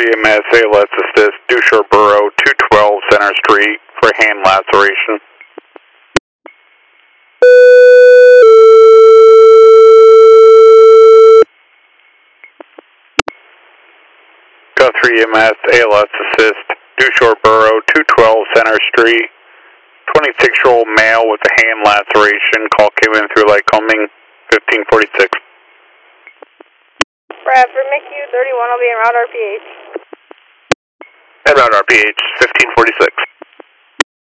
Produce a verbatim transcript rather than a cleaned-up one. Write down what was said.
three E M S, A L S assist, Dusher Borough, two twelve Center Street for hand laceration. Go three E M S, A L S assist, Dusher Borough, two twelve Center Street, twenty-six-year-old male with a hand laceration. Call came in through Lycoming, fifteen forty-six. Bradford, M C U thirty-one will be en route R P H. En route R P H, fifteen forty-six.